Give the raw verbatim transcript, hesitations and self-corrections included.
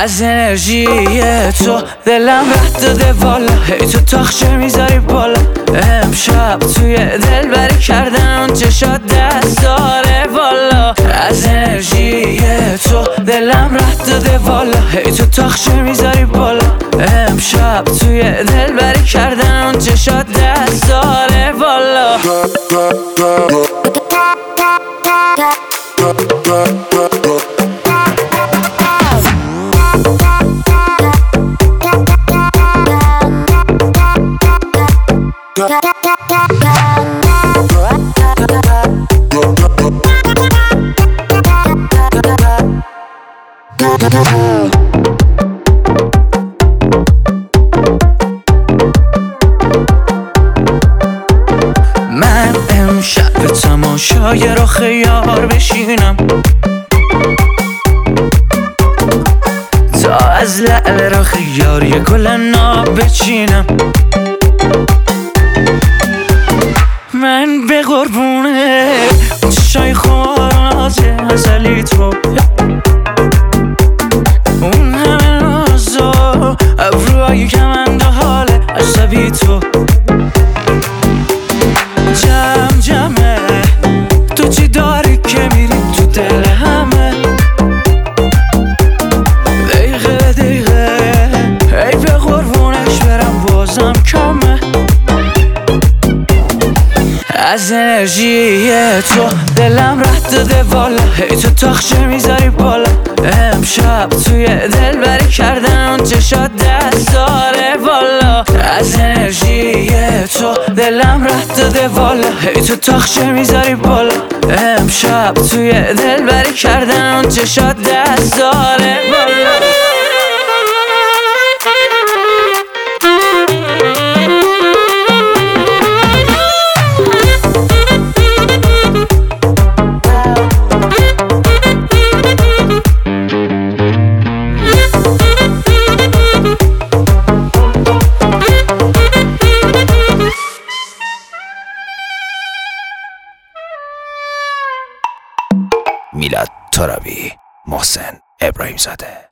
از انرژی تو دلم رد داده والا، هی تو تاخچه میذاری بالا. امشب توی دل بری کردن چشات دست داره والا. از انرژی تو دلم رد داده والا، هی تو تاخچه میذاری بالا. امشب توی دل بری کردن چشات دست داره والا. من امشب به تماشای رخ یار بشینم، تا از لعل رخ یار یه گل ناب بچینم. من به قربونه چای خوارنازه ازلی تو، اون همه نازو ابروهای کمنده حال عصبی تو. جمع جمعه تو چی داری که میری تو دل همه؟ دقیقه دقیقه ای به قربونش برم بازم کمه. از انرژی تو دلم رد داده والا، هی تو تاخچه میذاری بالا. امشب توی دل بری کردن چشات دست داره والا. از انرژی تو دلم رد داده والا، هی تو تاخچه میذاری بالا. امشب توی دل بری کردن چشات دست داره والا. میلاد ترابی، محسن ابراهیم زاده.